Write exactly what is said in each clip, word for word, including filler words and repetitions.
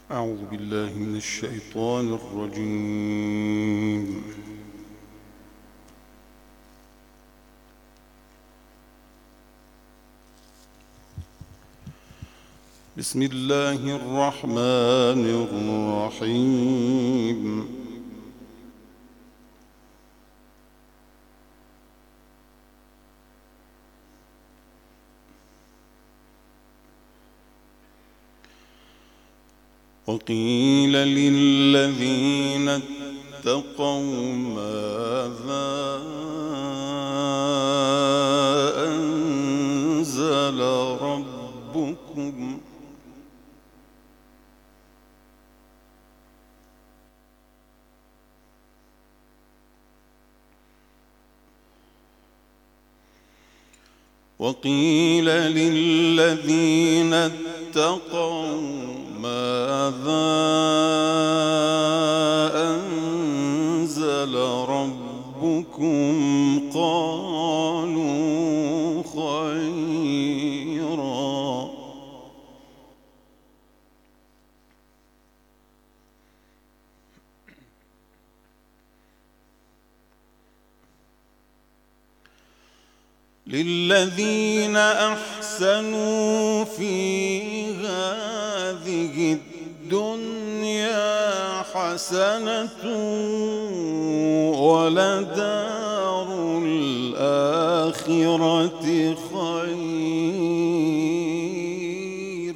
أعوذ بالله من الشيطان الرجيم. بسم الله الرحمن الرحيم. وقيل للذين اتقوا ماذا أنزل ربكم وقيل للذين اتقوا ماذا أنزل ربكم قالوا خيرا للذين أحسنوا في هذه الدنيا حسنة ولدار الآخرة خير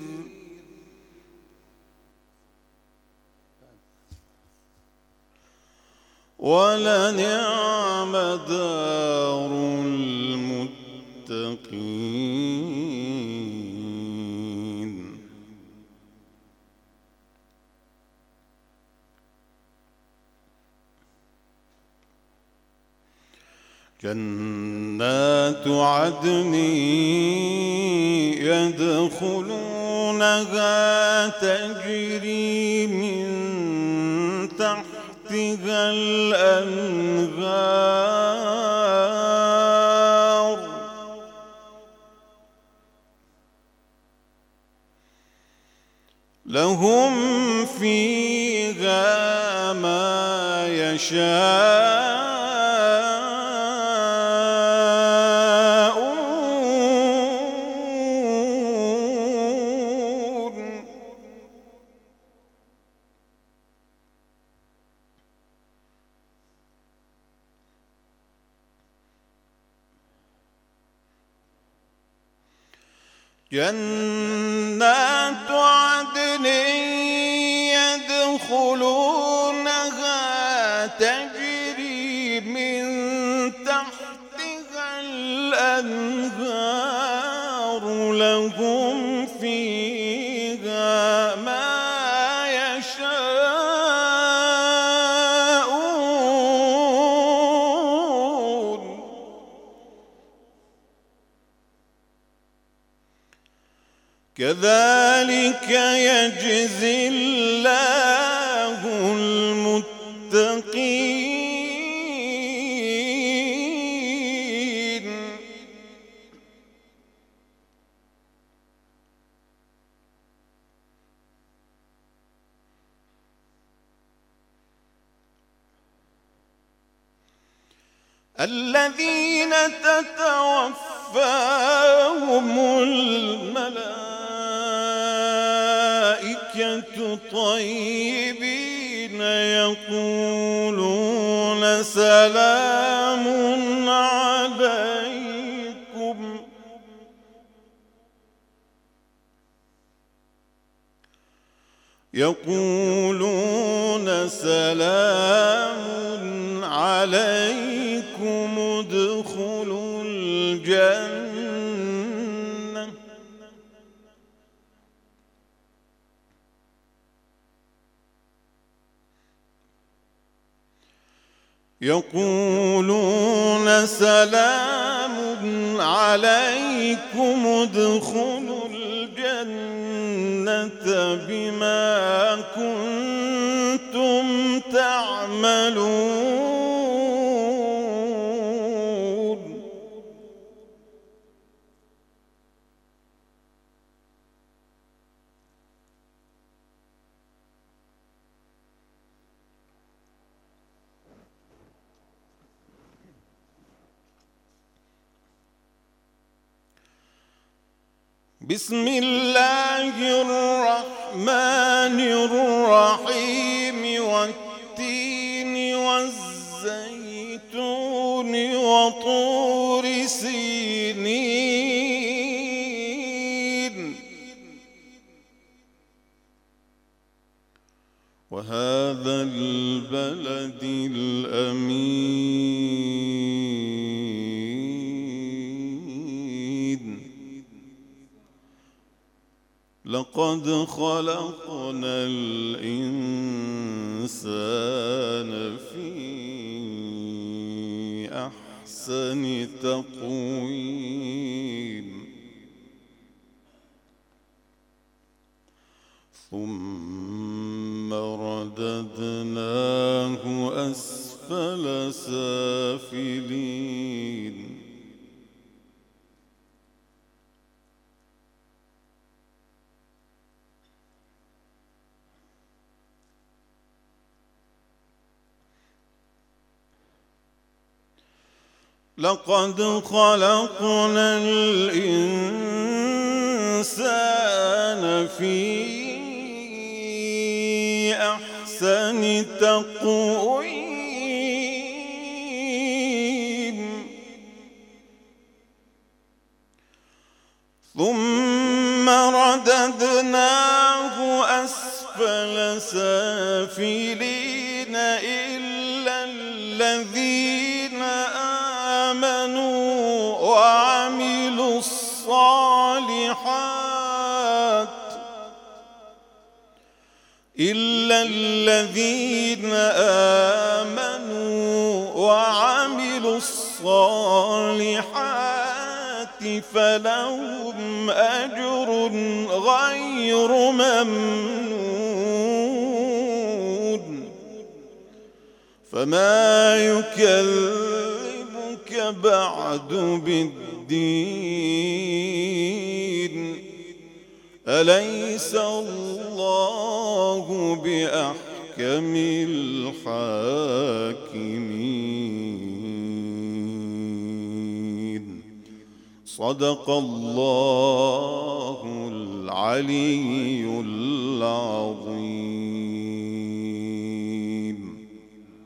ولنعم دار المتقين. جنات عدن يدخلونها تجري من تحتها الأنهار لهم فيها ما يشاءون جنات عدن يدخلونها تجري من تحتها الأنهار لهم فيها ما يشاءون كذلك يجزي الله المتقين. الذين تتوفاهم الملائكة طيبين يقولون سلام عليكم يقولون سلام عليكم ادخلوا الجنة يقولون سلام عليكم ادخلوا الجنة بما كنتم تعملون. بسم الله الرحمن الرحيم والتين والزيتون وطور سينين وهذا البلد الأمين لقد خلقنا الإنسان في أحسن تقويم ثم رددناه أسفل سافلين لقد خلقنا الإنسان في أحسن تقويم ثم رددناه أسفل سافلين إلا الذين آمنوا وعملوا الصالحات إلا الذين آمنوا وعملوا الصالحات فلهم أجر غير ممنون فما يكذبك بعد بالدين أليس الله بأحكم الحاكمين صدق الله العلي العظيم.